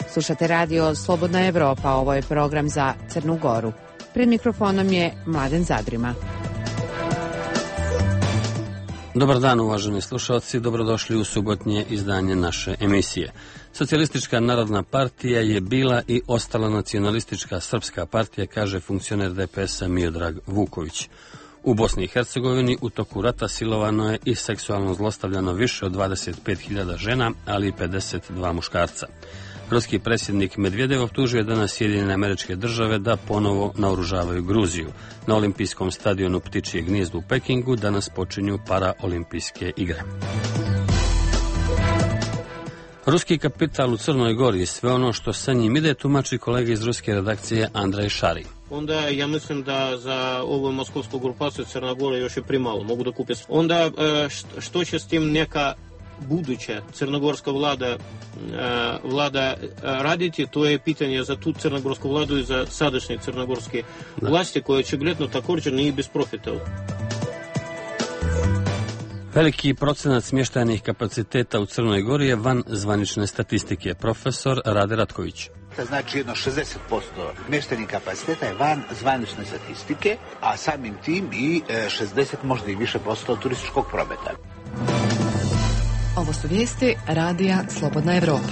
Slušate radio Slobodna Evropa, ovo je program za Crnu Goru. Pred mikrofonom je Mladen Zadrima. Dobar dan, uvaženi slušalci, dobrodošli u subotnje izdanje naše emisije. Socijalistička narodna partija je bila i ostala nacionalistička srpska partija, kaže funkcioner DPS-a Miodrag Vuković. U Bosni i Hercegovini u toku rata silovano je i seksualno zlostavljano više od 25.000 žena, ali i 52 muškarca. Ruski predsjednik Medvedev optužuje danas Sjedinjene Američke Države da ponovo naoružavaju Gruziju. Na olimpijskom stadionu Ptičje gnijezdo u Pekingu danas počinju paraolimpijske igre. Ruski kapital u Crnoj Gori i sve ono što sa njim ide tumači kolega iz ruske redakcije Andrej Šari. Onda ja mislim da za ovu moskovsku grupaciju Crna Gora još je primalo, mogu da kupe. Onda što će s tim neka buduća crnogorska vlada raditi, to je pitanje za tu crnogorsku vladu i za sadašnje crnogorske vlasti, koje očigledno također nije bez profita. Veliki procenat smještajnih kapaciteta u Crnoj Gori je van zvanične statistike. Profesor Rade Ratković. Znači jedno 60% smještajnih kapaciteta je van zvanične statistike, a samim tim i 60, možda i više posto turističkog prometa. Ovo su vijesti radija Slobodna Evropa.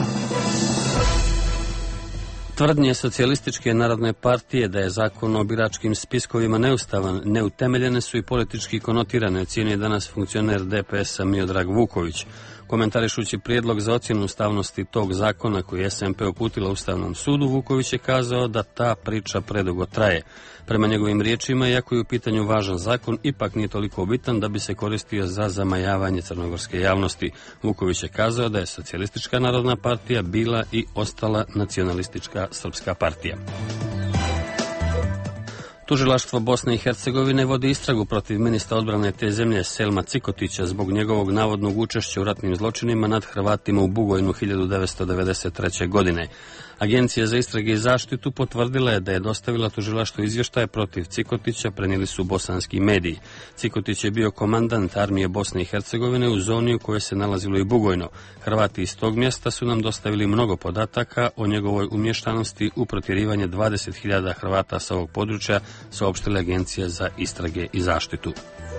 Tvrdnje Socijalističke narodne partije da je zakon o biračkim spiskovima neustavan, neutemeljene su i politički konotirane, ocjenjuje danas funkcioner DPS-a Miodrag Vuković. Komentarišući prijedlog za ocjenu ustavnosti tog zakona koji je SMP uputila Ustavnom sudu, Vuković je kazao da ta priča predugo traje. Prema njegovim riječima, iako je u pitanju važan zakon, ipak nije toliko bitan da bi se koristio za zamajavanje crnogorske javnosti. Vuković je kazao da je Socijalistička narodna partija bila i ostala nacionalistička srpska partija. Tužilaštvo Bosne i Hercegovine vodi istragu protiv ministra odbrane te zemlje Selma Cikotića zbog njegovog navodnog učešća u ratnim zločinima nad Hrvatima u Bugojnu 1993. godine. Agencija za istrage i zaštitu potvrdila je da je dostavila tužilaštvu izvještaje protiv Cikotića, prenijeli su bosanski mediji. Cikotić je bio komandant armije Bosne i Hercegovine u zoni u kojoj se nalazilo i Bugojno. Hrvati iz tog mjesta su nam dostavili mnogo podataka o njegovoj umještanosti u protjerivanje 20.000 Hrvata sa ovog područja, saopštila Agencija za istrage i zaštitu.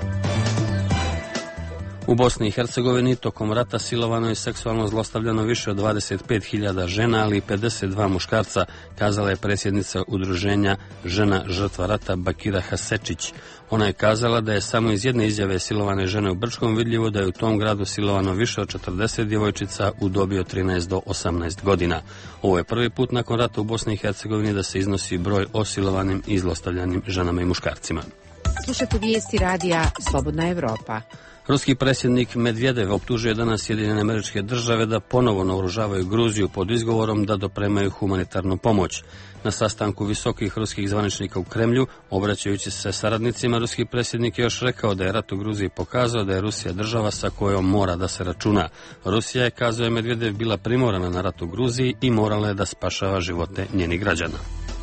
U Bosni i Hercegovini tokom rata silovano i seksualno zlostavljano više od 25.000 žena, ali i 52 muškarca, kazala je predsjednica udruženja Žena žrtva rata Bakira Hasečić. Ona je kazala da je samo iz jedne izjave silovane žene u Brčkom vidljivo da je u tom gradu silovano više od 40 djevojčica u dobi od 13 do 18 godina. Ovo je prvi put nakon rata u Bosni i Hercegovini da se iznosi broj o silovanim i zlostavljanim ženama i muškarcima. Slušate vijesti radija Slobodna Evropa. Ruski predsjednik Medvedev optužuje danas Sjedinjene Američke Države da ponovo naoružavaju Gruziju pod izgovorom da dopremaju humanitarnu pomoć. Na sastanku visokih ruskih zvaničnika u Kremlju, obraćajući se saradnicima, ruski predsjednik je još rekao da je rat u Gruziji pokazao da je Rusija država sa kojom mora da se računa. Rusija je, kazao je Medvedev, bila primorana na rat u Gruziji i morala je da spašava živote njenih građana.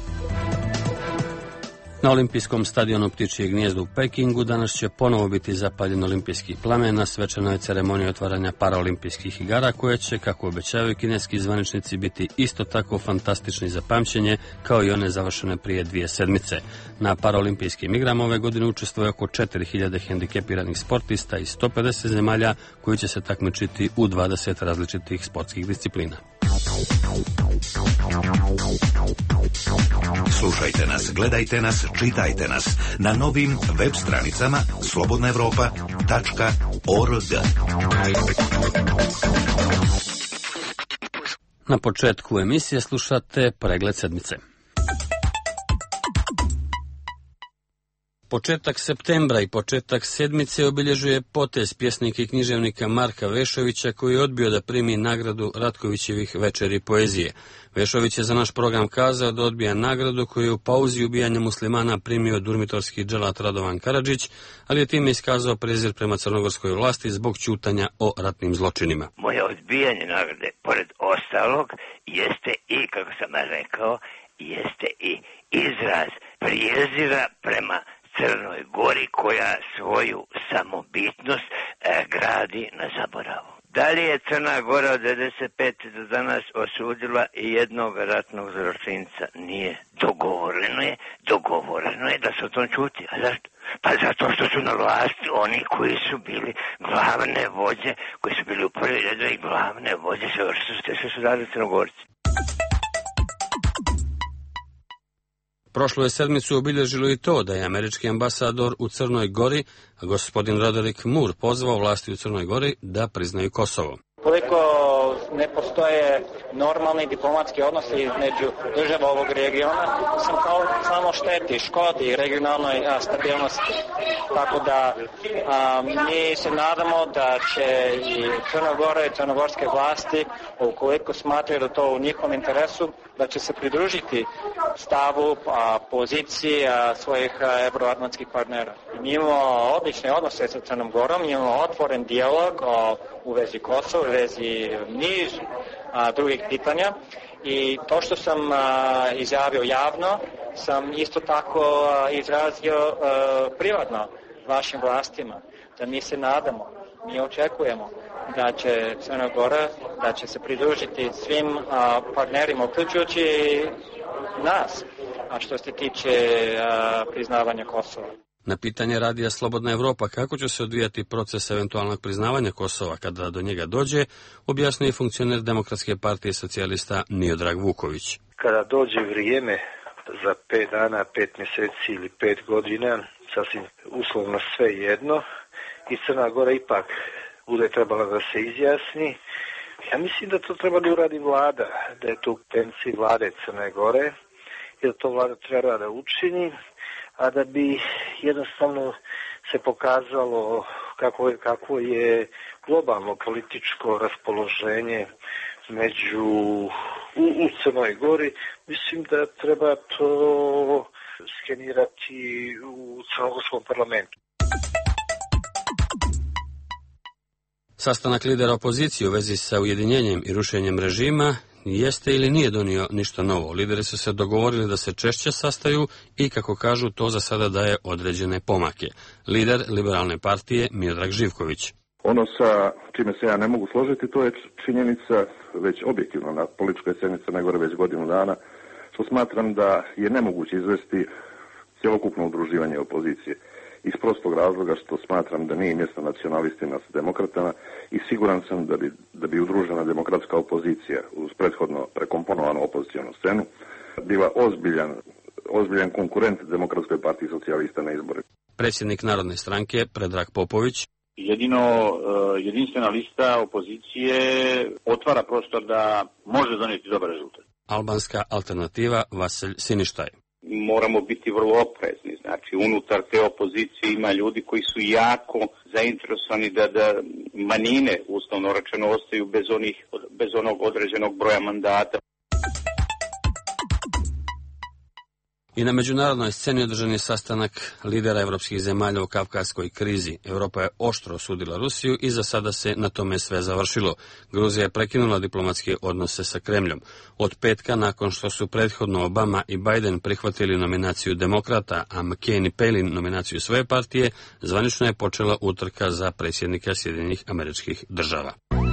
Na olimpijskom stadionu Ptičje gnijezdo u Pekingu danas će ponovo biti zapaljen olimpijski plamen na svečanoj ceremoniji otvaranja paraolimpijskih igara, koje će, kako obećavaju kineski zvaničnici, biti isto tako fantastični za pamćenje kao i one završene prije 2 sedmice. Na paraolimpijskim igrama ove godine učestvuje oko 4.000 hendikepiranih sportista iz 150 zemalja koji će se takmičiti u 20 različitih sportskih disciplina. Slušajte nas, gledajte nas, čitajte nas na novim web stranicama slobodnaevropa.org. Na početku emisije slušate pregled sedmice. Početak septembra i početak sedmice obilježuje potez pjesnika i književnika Marka Vešovića, koji je odbio da primi nagradu Ratkovićevih večeri poezije. Vešović je za naš program kazao da odbija nagradu koju je u pauzi ubijanja muslimana primio durmitorski dželat Radovan Karadžić, ali je time iskazao prezir prema crnogorskoj vlasti zbog ćutanja o ratnim zločinima. Moje odbijanje nagrade, pored ostalog, jeste i, kako sam rekao, jeste i izraz prijezira prema Crnoj Gori, koja svoju samobitnost gradi na zaboravu. Da li je Crna Gora od 95. do danas osudila i jednog ratnog zločinca? Nije. Dogovoreno je da se o tom čuti. A zašto? Pa zato što su na vlasti oni koji su bili glavne vođe, koji su bili u prvi redu i glavne vođe, sve su dali Crnogorci. Prošlu je sedmicu obilježilo i to da je američki ambasador u Crnoj Gori, gospodin Roderick Moore, pozvao vlasti u Crnoj Gori da priznaju Kosovo. Koliko ne postoje normalni diplomatski odnosi između država ovog regiona, sam kao samo škodi regionalnoj stabilnosti. Tako da mi se nadamo da će i Crna Gora i crnogorske vlasti, ukoliko smatraju da to u njihovom interesu, da će se pridružiti stavu, poziciji svojih evroatlantskih partnera. Mi imamo odlične odnose sa Crnom Gorom, imamo otvoren dijalog u vezi Kosova, u vezi niz drugih pitanja i to što sam izjavio javno sam isto tako izrazio privatno vašim vlastima, da mi se nadamo, mi očekujemo da će Crna Gora, da će se pridružiti svim partnerima, uključujući nas, a što se tiče priznavanja Kosova. Na pitanje radija Slobodna Evropa kako će se odvijati proces eventualnog priznavanja Kosova kada do njega dođe, objasnio je funkcioner Demokratske partije socijalista Miodrag Vuković. Kada dođe vrijeme za 5 dana, 5 mjeseci ili 5 godina, sasvim uslovno sve jedno, i Crna Gora ipak bude trebala da se izjasni, ja mislim da to treba da uradi vlada, da je to u intenciji vlade Crne Gore, jer to vlada treba da učini, a da bi jednostavno se pokazalo kako je globalno političko raspoloženje u Crnoj Gori, mislim da treba to skenirati u crnogorskom parlamentu. Sastanak lidera opozicije u vezi sa ujedinjenjem i rušenjem režima jeste ili nije donio ništa novo. Lideri su se dogovorili da se češće sastaju i, kako kažu, to za sada daje određene pomake. Lider Liberalne partije Miodrag Živković. Ono sa čime se ja ne mogu složiti, to je činjenica već objektivno na političkoj sceni Crne Gore već godinu dana, što smatram da je nemoguće izvesti cjelokupno udruživanje opozicije. Iz prostog razloga što smatram da nije mjesto nacionalistima s demokratama i siguran sam da bi udružena demokratska opozicija uz prethodno prekomponovanu opozicijonu scenu bila ozbiljan konkurent Demokratskoj partiji socijalista na izbore. Predsjednik Narodne stranke Predrag Popović. Jedino jedinstvena lista opozicije otvara prostor da može donijeti dobar rezultat. Albanska alternativa Vaselj Siništaj. Moramo biti vrlo oprezni. Znači, unutar te opozicije ima ljudi koji su jako zainteresovani da manjine, uslovno rečeno, ostaju bez onog određenog broja mandata. I na međunarodnoj sceni održan je sastanak lidera evropskih zemalja o kavkaskoj krizi. Europa je oštro osudila Rusiju i za sada se na tome sve završilo. Gruzija je prekinula diplomatske odnose sa Kremljom. Od petka, nakon što su prethodno Obama i Biden prihvatili nominaciju demokrata, a McCain i Palin nominaciju svoje partije, zvanično je počela utrka za predsjednika Sjedinjenih Američkih Država.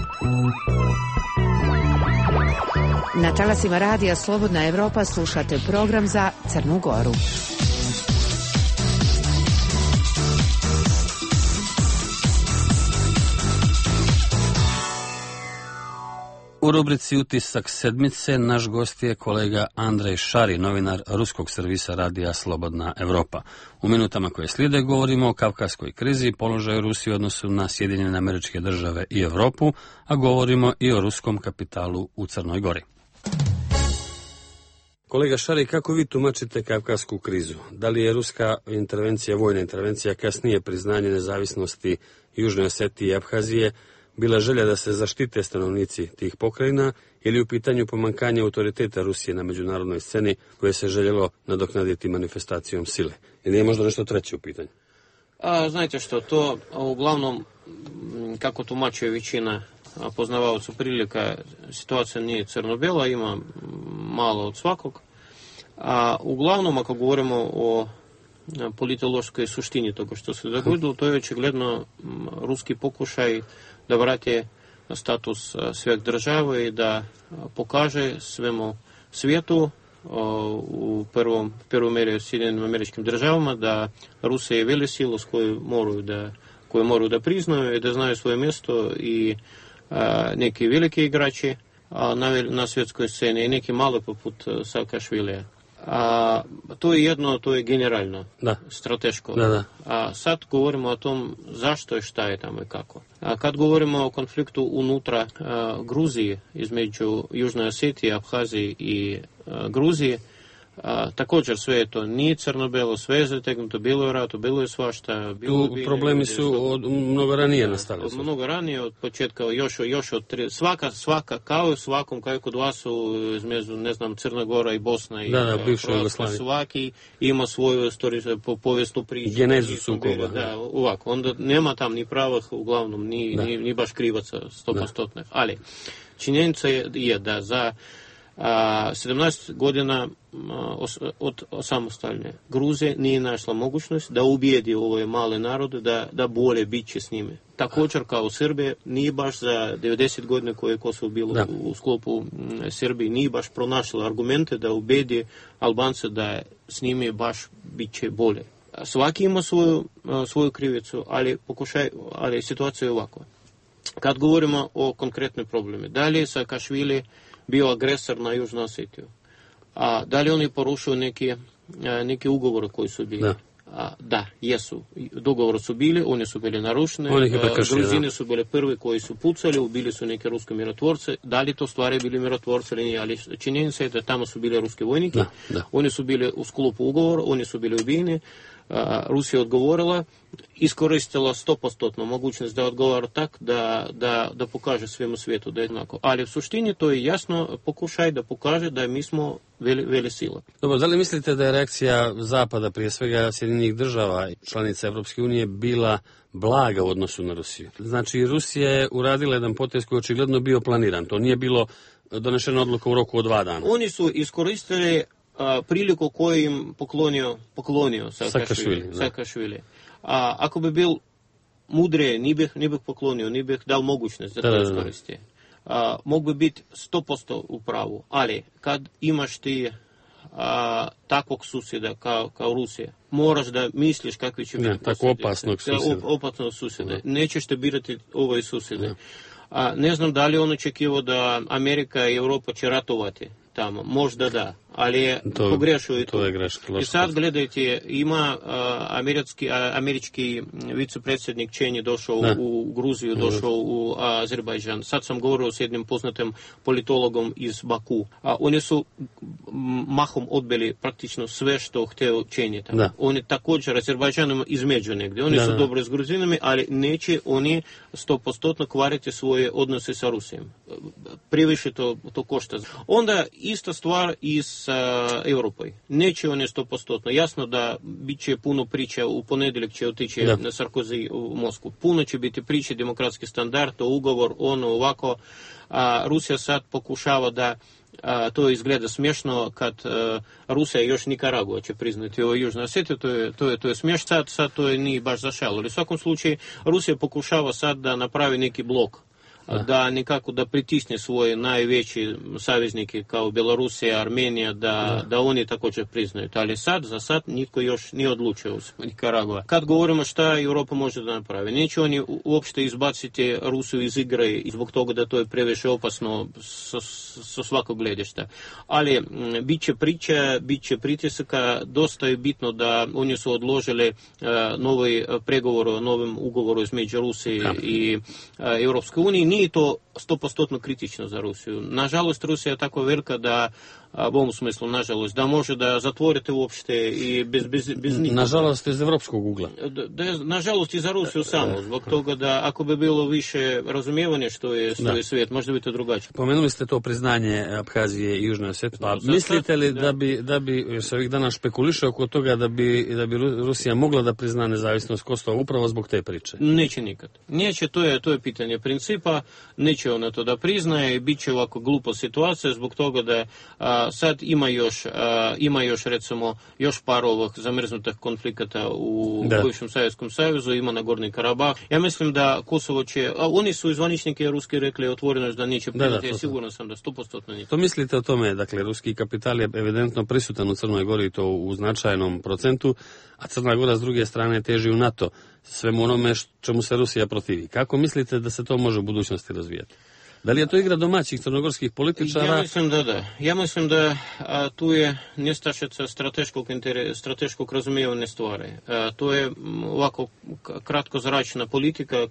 Na talasima radija Slobodna Evropa slušate program za Crnu Goru. U rubrici Utisak sedmice naš gost je kolega Andrej Šari, novinar ruskog servisa radija Slobodna Evropa. U minutama koje slijede govorimo o kavkaskoj krizi, položaju Rusije u odnosu na Sjedinjene Američke Države i Evropu, a govorimo i o ruskom kapitalu u Crnoj Gori. Kolega Šari, kako vi tumačite kavkasku krizu? Da li je ruska intervencija, vojna intervencija, kasnije priznanje nezavisnosti Južne Osetije i Abhazije bila želja da se zaštite stanovnici tih pokrajina ili u pitanju pomankanja autoriteta Rusije na međunarodnoj sceni koje se željelo nadoknaditi manifestacijom sile? Ili je možda nešto treće u pitanju? Znate što, to uglavnom, kako tumačuje većina poznavaoca prilika, situacija nije crno-bela, ima malo od svakog. Uglavnom, ako govorimo o politološkoj suštini toga što se dogodilo, to je očigledno ruski pokušaj da vrati status sveg države i da pokaže svemu svijetu u prvom mjeri Sjedinjenim Američkim Državama da Rusija je velesila s koju moraju da priznaju i da znaju svoje mjesto i neki veliki igrači na svjetskoj sceni i neki mali poput Saakašvilija. To je jedno, to je generalno, strateško. A sad govorimo o tom zašto i šta je tamo i kako. A kad govorimo o konfliktu unutra Gruzije, između Južne Osetije, Abhazije i Gruzije, također sve je to nije crno-belo, sve je zategnuto, bilo je ratu, bilo je svašta. Tu problemi su mnogo ranije nastali. Mnogo ranije, od početka, još od svaka, kao i u svakom, kao i kod vas između, ne znam, Crna Gora i Bosna i svaki ima svoju povijesnu priču. Genezu sukoba. Ovako, onda nema tam ni pravih, uglavnom, ni baš krivaca 100%. Ali, činjenica je da za 17 godina od samostalne Gruzije nije našla mogućnost da ubijedi ove male narode da bolje bit će s njime. Također kao Srbije nije baš za 90 godina koje je Kosovo bilo u sklopu Srbije nije baš pronašla argumente da ubijedi Albance da s njime baš bit će bolje. Svaki ima svoju krivicu, ali situacija je ovakva. Kad govorimo o konkretnim problemima, da li je Saakašvili bio agresor na Južnu Osetiju? A da li oni porušuju neki ugovore koji su bili? Da, jesu. Dogovori su bili, oni su bili narušeni. Gruzini su bili prvi koji su pucali, ubili su neke ruske mirotvorce. Da li to stvari bili mirotvorce ili nije? Ali činjenica je da tamo su bili ruski vojniki. Oni su bili u sklopu ugovora, oni su bili ubijeni. Rusija odgovorila, iskoristila 100% mogućnost da odgovara tak da pokaže svemu svijetu da je jednako. Ali u suštini to je jasno pokušaj da pokaže da mi smo vele sila. Dobro, da li mislite da je reakcija Zapada, prije svega Sjedinjenih država i članica Evropske unije, bila blaga u odnosu na Rusiju? Znači, Rusija je uradila jedan potez koji je očigledno bio planiran. To nije bilo donešena odluka u roku od 2 dana. Oni su iskoristili priliku koju im poklonio Saakašvili. Ako bi bil mudrije, ni bih poklonio, ni bih dal mogućnost da to iskoristi. Mogu bi biti 100% u pravu, ali kad imaš ti takvog susjeda kao Rusija, moraš da misliš kakvi će biti tako opasnog susjeda. Nećeš te birati ovaj susjede. Ne znam da li on očekivao da Amerika i Europa će ratovati tamo, možda da, ali je pogrešio i to. I sad gledajte, ima američki vicepredsjednik Čen je došao u Gruziju, došao u Azerbajdžan. Sad sam govorio s jednim poznatim politologom iz Baku. Oni su mahom odbili praktično sve što hteo Čen tamo. Oni također Azerbajdžanom između negdje. Oni su dobro s Gruzinama, ali neće oni 100% kvariti svoje odnose sa Rusijom. Previše to košta. Onda ista stvar i s Europoj. Neće one 100%. Jasno da bit će puno priča, u ponedjeljak će otići na Sarkozy u Moskvu. Puno će biti priče, demokratski standard, ugovor, ono ovako. Rusija sad pokušava da to izgleda smiješno kad Rusija još Nikaragua će priznati o Južnoj Osetiji, to je smiješno, sad to nije baš za šalu. Ali u svakom slučaju Rusija pokušava sad da napravi neki blok, da nekako da pritisne svoje najveći saveznike kao Belorusija, Armenija, da oni također priznaju. Ali za sad nitko još nije odlučio u Nikaragua. Kad govorimo šta Europa može da napravi, neće oni uopšte izbaciti Rusiju iz igre i zbog toga da to je previše opasno sa svakog gledišta. Ali bit će priča, bit će pritisaka, dosta je bitno da oni su odložili novi pregovor o novim ugovoru između Rusije i Europske unije. Nije to 100% kritično za Rusiju. Nažalost, Rusija je tako velika da, u ovom smislu, nažalost, da može da zatvorite uopšte i bez nikog. Nažalost, iz evropskog ugla. Nažalost, i za Rusiju samo. Zbog toga da, ako bi bilo više razumijevanje što je svijet, možda bi to drugačije. Pomenuli ste to priznanje Abhazije i Južne Osetije. Pa mislite li da bi se ovih dana špekulišao oko toga da bi Rusija mogla da prizna nezavisnost Kosova upravo zbog te priče? Neće nikad. Neće, to je pitanje principa. Neće ona to da priznaje i bit će ovako glupa situacija zbog toga da Sad ima još recimo još par ovih zamrznutih konflikata u bivšem Sovjetskom savezu, ima Nagorni Karabah. Ja mislim da Kosovo će, oni su zvaničniki ruski rekli otvoreno da neće primiti, ja sigurno sam da 100% neće. To mislite o tome, dakle, ruski kapital je evidentno prisutan u Crnoj Gori, to u značajnom procentu, a Crna Gora s druge strane teži u NATO, svemu onome čemu se Rusija protivi. Kako mislite da se to može u budućnosti razvijati? Da li je to igra domaćih crnogorskih političara? Ja mislim da da. Ja mislim da tu je nestašica strateškog razumijevanja stvari. To je ovako kratkozračna politika,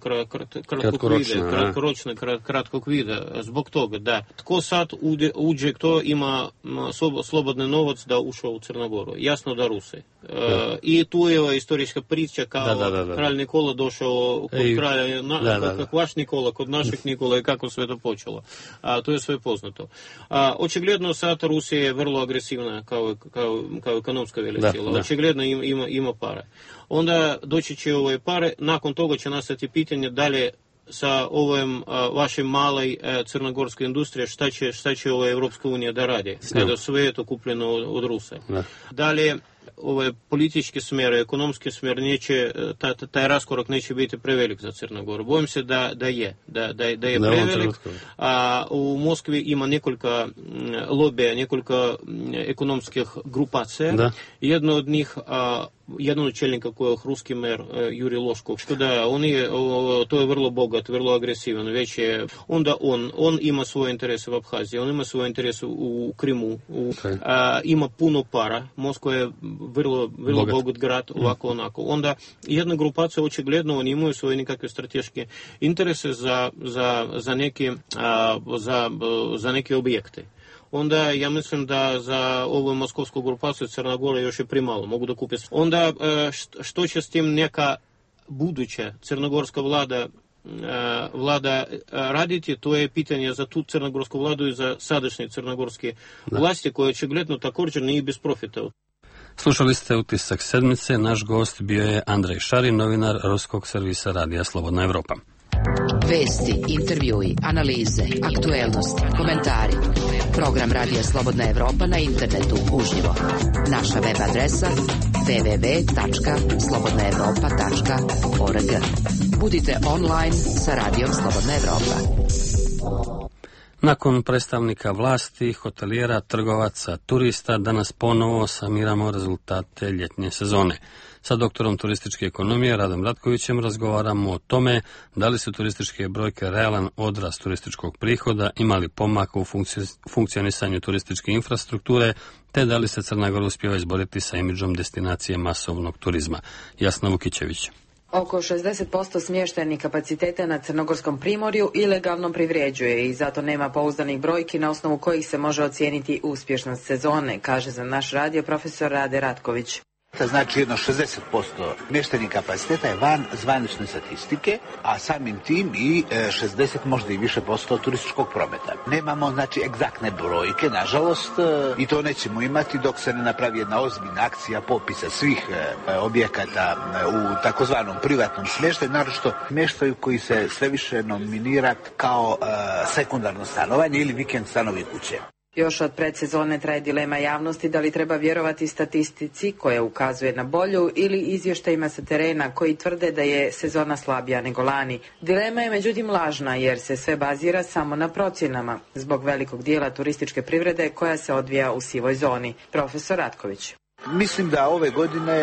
kratkog vida. Zbog toga da tko sad uđe, kto ima slobodni novac da ušao u Crnogoru? Jasno da Rusi. I tu je istorijska priča kao kralj Nikola došao kod kralja, kak vaš Nikola, kod naših Nikola i kako sve to počelo. To je sve poznato. Očigledno sad Rusija je vrlo agresivna kao ekonomska velesila. Očigledno ima pare. Onda doći će ove pare, nakon toga će nastati pitanje dalje sa ovim vašim maloj crnogorskoj industrije, šta će ova Europska unija da radi, kada sve je to kupljeno od Rusa. Dalje, ovaj politički smjer, ekonomski smjer, taj raskorak neće biti prevelik za Crnogoru. Bojim se da je prevelik. U Moskvi ima nekoliko lobija, nekoliko ekonomskih grupacija. Jedno od njih, jedan od čelnika koji je ruski mer, Jurij Loškov, to je vrlo bogat, vrlo agresivan, već je, onda on ima svoje interese u Abhaziji, on ima svoje interese u Krimu, ima puno para, Moskva je vrlo bogat grad, ovako onako. Onda jedna grupacija, očigledno, oni imaju svoje nekakve strateške interese za neke objekte. Onda ja mislim da za ovu moskovsku grupaciju Crna Gora još je primalo, mogu da kupe. Onda što će s tim neka buduća crnogorska vlada raditi, to je pitanje za tu crnogorsku vladu i za sadašnje crnogorske vlasti, koje očigledno također nije bez profita. Slušali ste Utisak sedmice, naš gost bio je Andrej Šarin, novinar ruskog servisa radija Slobodna Evropa. Vesti, intervjui, analize, aktuelnosti, komentari. Program Radija Slobodna Evropa na internetu uživo. Naša web adresa www.slobodnaevropa.org. Budite online sa Radijom Slobodna Evropa. Nakon predstavnika vlasti, hotelijera, trgovaca, turista, danas ponovo samiramo rezultate ljetnje sezone. Sa doktorom turističke ekonomije Radom Ratkovićem razgovaramo o tome da li su turističke brojke realan odraz turističkog prihoda, imali pomaka u funkcionisanju turističke infrastrukture, te da li se Crna Gora uspijeva izboriti sa imidžom destinacije masovnog turizma. Jasna Vukićević. Oko 60% smještajnih kapaciteta na Crnogorskom primorju ilegalno privređuje i zato nema pouzdanih brojki na osnovu kojih se može ocijeniti uspješnost sezone, kaže za naš radio profesor Rade Ratković. Znači jedno 60% smještajnih kapaciteta je van zvanične statistike, a samim tim i 60, možda i više posto turističkog prometa. Nemamo znači egzaktne brojke, nažalost, i to nećemo imati dok se ne napravi jedna ozbiljna akcija popisa svih objekata u takozvanom privatnom smještaju, naročito smještaju koji se sve više nominira kao sekundarno stanovanje ili vikend stanovi kuće. Još od predsezone traje dilema javnosti da li treba vjerovati statistici koja ukazuje na bolju ili izvještajima sa terena koji tvrde da je sezona slabija nego lani. Dilema je međutim lažna jer se sve bazira samo na procjenama zbog velikog dijela turističke privrede koja se odvija u sivoj zoni. Profesor Ratković. Mislim da ove godine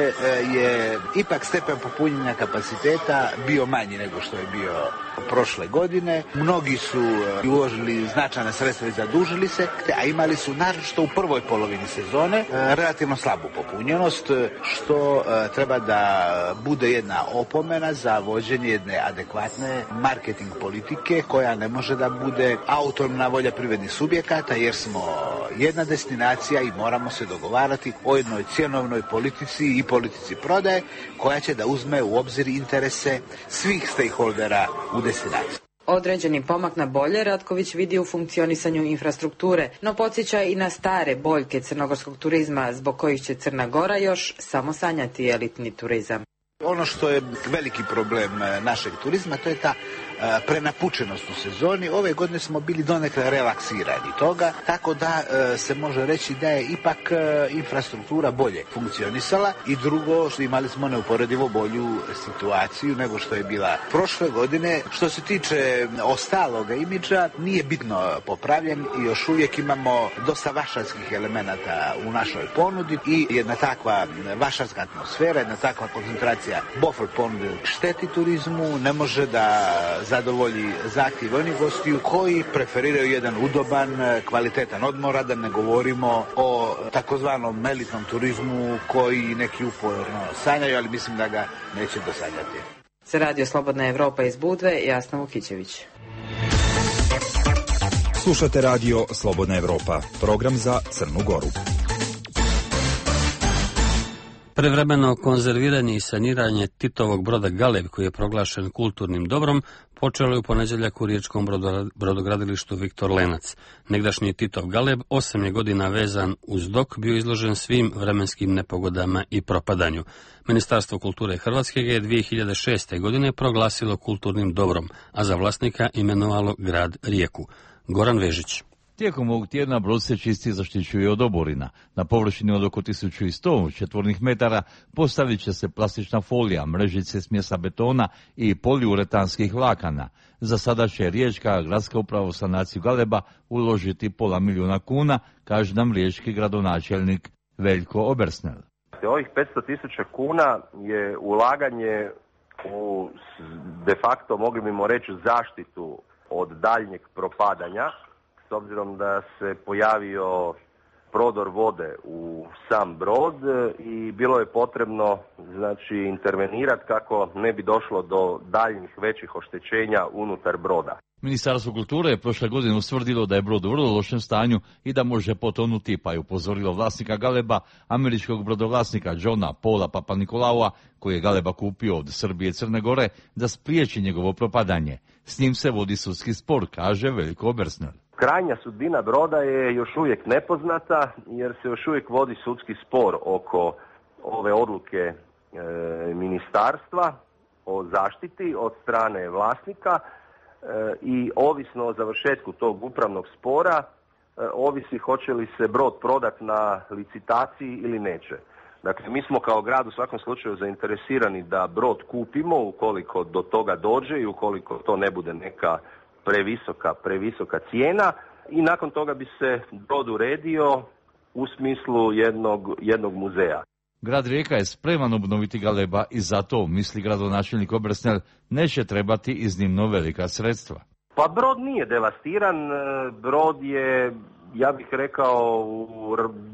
je ipak stepen popunjenja kapaciteta bio manji nego što je bio prošle godine. Mnogi su uložili značajna sredstva i zadužili se, a imali su naročito u prvoj polovini sezone relativno slabu popunjenost, što treba da bude jedna opomena za vođenje jedne adekvatne marketing politike koja ne može da bude autonomna volja privrednih subjekata, jer smo jedna destinacija i moramo se dogovarati o jednoj cjenovnoj politici i politici prodaje koja će da uzme u obzir interese svih stakeholdera u destinaciji. Određeni pomak na bolje Ratković vidi u funkcionisanju infrastrukture, no podsjeća i na stare boljke crnogorskog turizma zbog kojih će Crna Gora još samo sanjati elitni turizam. Ono što je veliki problem našeg turizma, to je ta prenapučenost u sezoni. Ove godine smo bili donekle relaksirani toga, tako da se može reći da je ipak infrastruktura bolje funkcionisala i drugo, što imali smo neuporedivo bolju situaciju nego što je bila prošle godine. Što se tiče ostaloga imidža, nije bitno popravljen i još uvijek imamo dosta vašarskih elemenata u našoj ponudi i jedna takva vašarska atmosfera, jedna takva koncentracija buffer ponude šteti turizmu, ne može da zadovolji zahtjev onih gostiju koji preferiraju jedan udoban, kvalitetan odmor, a da ne govorimo o takozvanom elitnom turizmu koji neki uporno sanjaju, ali mislim da ga neće dosanjati. Za Radio Slobodna Evropa iz Budve, Jasna Vukićević. Slušate Radio Slobodna Evropa, program za Crnu Goru. Prevremeno konzerviranje i saniranje Titovog broda Galeb, koji je proglašen kulturnim dobrom, počelo je u ponedjeljak u riječkom brodogradilištu Viktor Lenac. Negdašnji Titov Galeb 8 je godina vezan uz dok, bio izložen svim vremenskim nepogodama i propadanju. Ministarstvo kulture Hrvatske ga je 2006. godine proglasilo kulturnim dobrom, a za vlasnika imenovalo grad Rijeku. Goran Vežić. Tijekom ovog tjedna brod se čisti i zaštićuje od oborina. Na površini od oko 1100 četvornih metara postavit će se plastična folija, mrežice smjesa betona i poliuretanskih vlakana. Za sada će Riječka gradska uprava u sanaciju Galeba uložiti £500 000, kaže nam riječki gradonačelnik Veljko Obersnel. Ovih 500.000 kuna je ulaganje u de facto, mogli bimo reći, zaštitu od daljnjeg propadanja, s obzirom da se pojavio prodor vode u sam brod i bilo je potrebno intervenirati kako ne bi došlo do daljnjih većih oštećenja unutar broda. Ministarstvo kulture je prošle godine ustvrdilo da je brod u vrlo lošem stanju i da može potonuti, pa je upozorilo vlasnika Galeba, američkog brodovlasnika Johna Paula Papanikolaua, koji je Galeba kupio od Srbije i Crne Gore, da spriječi njegovo propadanje. S njim se vodi sudski spor, kaže Veljko Obersnel. Krajnja sudbina broda je još uvijek nepoznata, jer se još uvijek vodi sudski spor oko ove odluke ministarstva o zaštiti od strane vlasnika i ovisno o završetku tog upravnog spora ovisi hoće li se brod prodati na licitaciji ili neće. Dakle, mi smo kao grad u svakom slučaju zainteresirani da brod kupimo ukoliko do toga dođe i ukoliko to ne bude neka previsoka cijena i nakon toga bi se brod uredio u smislu jednog muzeja. Grad Rijeka je spreman obnoviti Galeba i zato, misli gradonačelnik Obersnel, neće trebati iznimno velika sredstva. Pa brod nije devastiran, brod je, ja bih rekao, u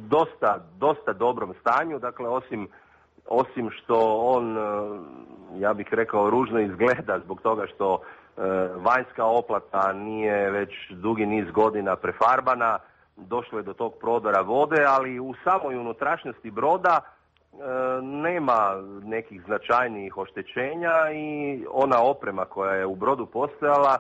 dosta dobrom stanju, dakle osim što on, ja bih rekao, ružno izgleda zbog toga što vanjska oplata nije već dugi niz godina prefarbana, došlo je do tog prodora vode, ali u samoj unutrašnjosti broda nema nekih značajnijih oštećenja i ona oprema koja je u brodu postojala,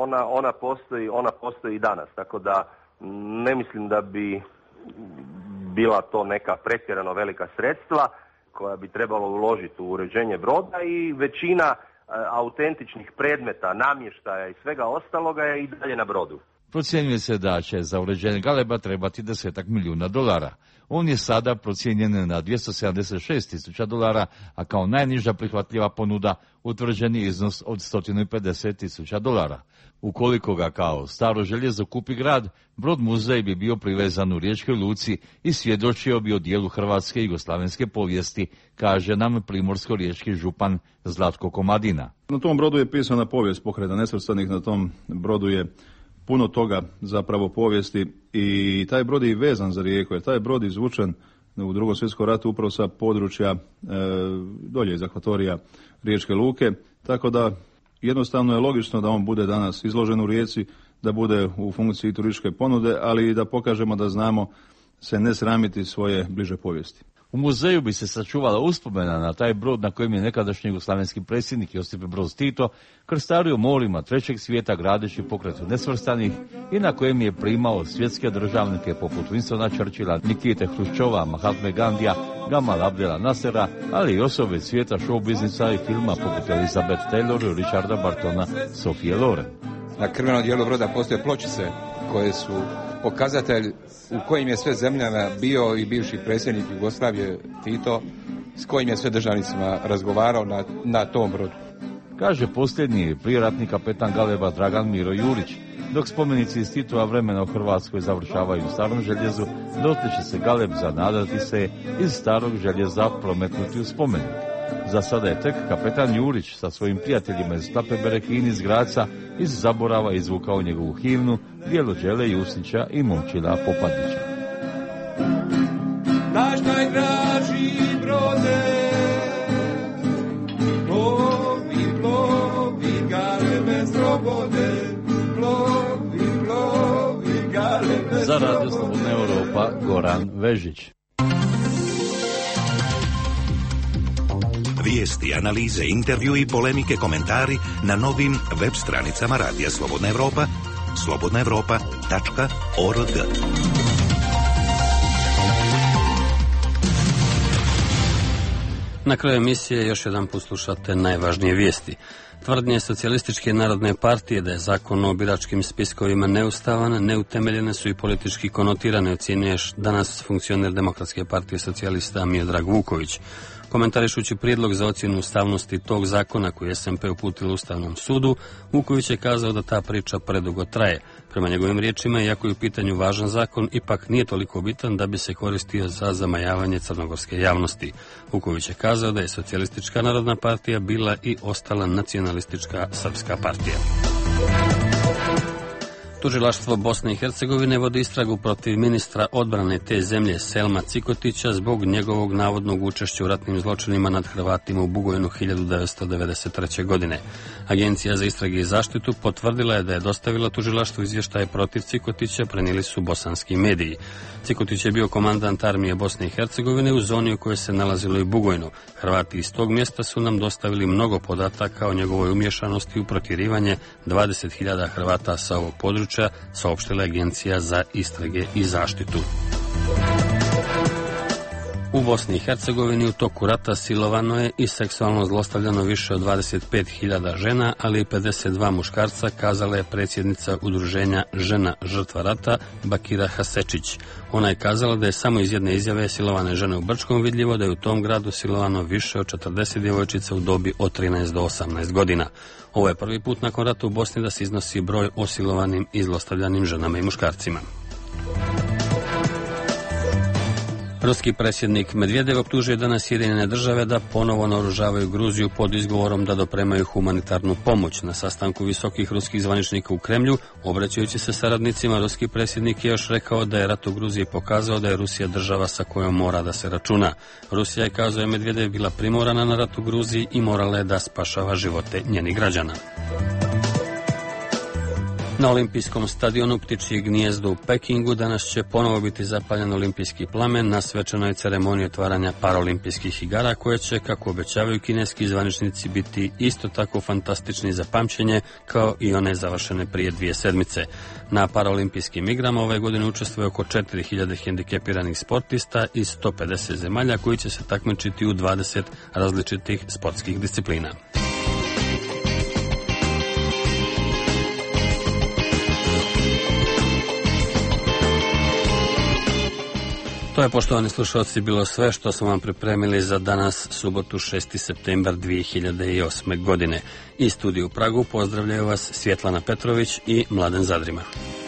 ona postoji i danas, tako da ne mislim da bi bila to neka pretjerano velika sredstva koja bi trebalo uložiti u uređenje broda i većina autentičnih predmeta, namještaja i svega ostaloga je i dalje na brodu. Procjenjuje se da će za uređenje Galeba trebati $10 milijuna. On je sada procijenjen na $276,000, a kao najniža prihvatljiva ponuda utvrđen je iznos od $150,000. Ukoliko ga kao staro željezo kupi grad, brod muzej bi bio privezan u Riječkoj luci i svjedočio bi o dijelu hrvatske i jugoslavenske povijesti, kaže nam primorsko-riječki župan Zlatko Komadina. Na tom brodu je pisana povijest Pokreta nesvrstanih, na tom brodu je puno toga zapravo povijesti i taj brod je vezan za Rijeku, jer taj brod izvučen u Drugom svjetskom ratu upravo sa područja dolje iz akvatorija Riječke luke, tako da jednostavno je logično da on bude danas izložen u Rijeci, da bude u funkciji turističke ponude, ali i da pokažemo da znamo se ne sramiti svoje bliže povijesti. U muzeju bi se sačuvala uspomena na taj brod na kojem je nekadašnji jugoslavenski predsjednik Josip Broz Tito krstario morima trećeg svijeta gradeći pokret nesvrstanih i na kojem je primao svjetske državnike poput Winstona Churchilla, Nikite Hruščova, Mahatme Gandija, Gamal Abdela Nasera, ali i osobe svijeta show biznisa i filma poput Elizabeth Taylor, Richarda Bartona, Sofije Loren. Na krvenom dijelu broda postoje pločice koje su pokazatelj u kojim je sve zemljama bio i bivši predsjednik Jugoslavije Tito, s kojim je sve državnicima razgovarao na tom brodu. Kaže posljednji prijeratni kapetan Galeba Dragan Miro Jurić. Dok spomenici iz Titova vremena u Hrvatskoj završavaju u starom željezu, dotle će se Galeb zanadati se iz starog željeza prometnuti u spomenik. Za sada je tek kapetan Jurić sa svojim prijateljima iz Klape Berekini iz Graca iz zaborava izvukao njegovu himnu Bijelo đele Jusnića i Momčila Popadića. Naš najdraži brode, plovi, plovi, Galebe slobode, plovi, plovi, Galebe slobode. Za Radio Slobodna Europa, Goran Vežić. Vijesti, analize, intervju i polemike, komentari na novim web stranicama Radija Slobodna Europa, slobodnaevropa.org. Na kraju emisije još jedan put slušate najvažnije vijesti. Tvrdnje Socijalističke narodne partije da je zakon o biračkim spiskovima neustavan, neutemeljene su i politički konotirane, ocjenjuje danas funkcioner Demokratske partije socijalista Miodrag Vuković. Komentarišući prijedlog za ocjenu ustavnosti tog zakona koji je SMP uputila Ustavnom sudu, Vuković je kazao da ta priča predugo traje. Prema njegovim riječima, iako je u pitanju važan zakon, ipak nije toliko bitan da bi se koristio za zamajavanje crnogorske javnosti. Vuković je kazao da je Socijalistička narodna partija bila i ostala nacionalistička srpska partija. Tužilaštvo Bosne i Hercegovine vodi istragu protiv ministra odbrane te zemlje Selma Cikotića zbog njegovog navodnog učešća u ratnim zločinima nad Hrvatima u Bugojnu 1993. godine. Agencija za istrage i zaštitu potvrdila je da je dostavila tužilaštvu izvještaje protiv Cikotića, prenijeli su bosanski mediji. Cikotić je bio komandant armije Bosne i Hercegovine u zoni u kojoj se nalazilo i Bugojno. Hrvati iz tog mjesta su nam dostavili mnogo podataka o njegovoj umješanosti u protjerivanje 20.000 Hrvata sa ovog područja, saopštila Agencija za istrage i zaštitu. U Bosni i Hercegovini u toku rata silovano je i seksualno zlostavljano više od 25.000 žena, ali i 52 muškarca, kazala je predsjednica udruženja Žena žrtva rata Bakira Hasečić. Ona je kazala da je samo iz jedne izjave silovane žene u Brčkom vidljivo da je u tom gradu silovano više od 40 djevojčica u dobi od 13 do 18 godina. Ovo je prvi put nakon rata u Bosni da se iznosi broj o silovanim i zlostavljanim ženama i muškarcima. Ruski predsjednik Medvedev optužuje danas Sjedinjene države da ponovo naoružavaju Gruziju pod izgovorom da dopremaju humanitarnu pomoć. Na sastanku visokih ruskih zvaničnika u Kremlju, obraćajući se saradnicima, ruski predsjednik je još rekao da je rat u Gruziji pokazao da je Rusija država sa kojom mora da se računa. Rusija je, kazao je Medvedev, bila primorana na rat u Gruziji i morala je da spašava živote njenih građana. Na olimpijskom stadionu Ptičje gnijezdo u Pekingu danas će ponovo biti zapaljen olimpijski plamen na svečanoj ceremoniji otvaranja paraolimpijskih igara, koje će, kako obećavaju kineski zvaničnici, biti isto tako fantastični za pamćenje kao i one završene prije 2 sedmice. Na paraolimpijskim igrama ove godine učestvuje oko 4.000 hendikepiranih sportista iz 150 zemalja koji će se takmičiti u 20 različitih sportskih disciplina. To je, poštovani slušalci, bilo sve što smo vam pripremili za danas, subotu 6. septembar 2008. godine. Iz studija u Pragu pozdravljaju vas Svjetlana Petrović i Mladen Zadrima.